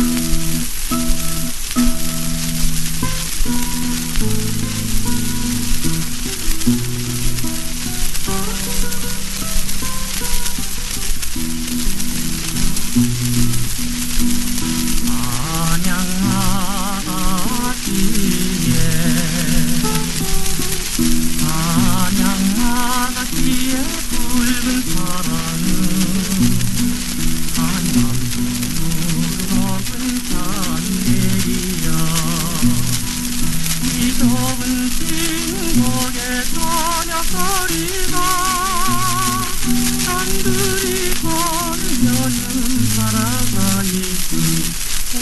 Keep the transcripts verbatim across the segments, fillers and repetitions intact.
좁은 빈곡의 저녁거리가 산들이 걸으면은 살아가 있고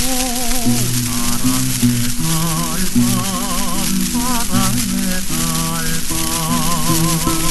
사랑의 달밤 사랑의 달밤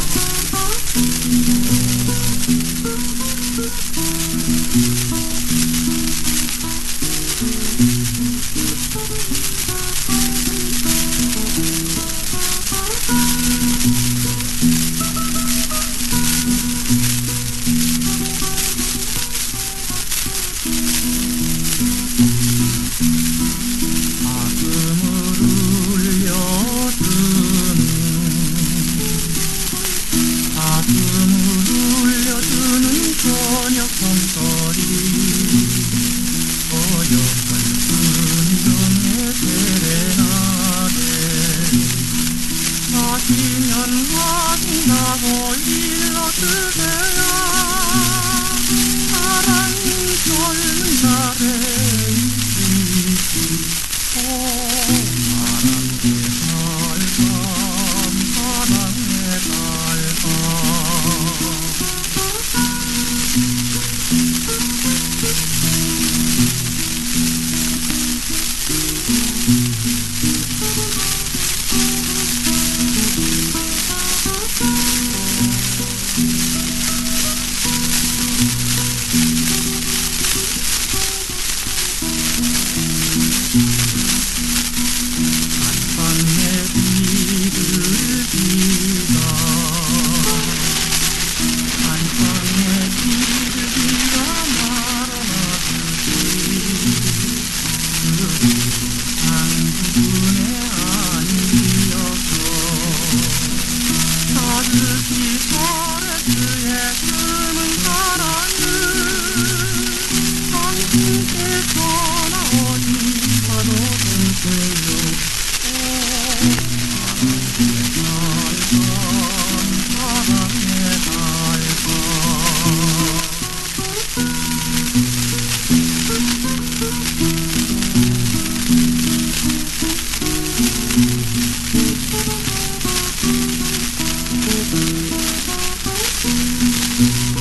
가슴을 울려주는 저녁 성소리 어여쁜 순정의 세레나데 마시면 화신다고 일러주세요 사랑이 젊은 날에 있지 사랑의 달밤 사랑의 달밤 한밤의 비둘기가 한밤의 비둘기가 말아나듯이 그 한부분에 안기어서 따뜻히 서래스의 숨은 사랑을 당신께서나 어디 가도 되세요 사랑의 달밤 사랑의 달밤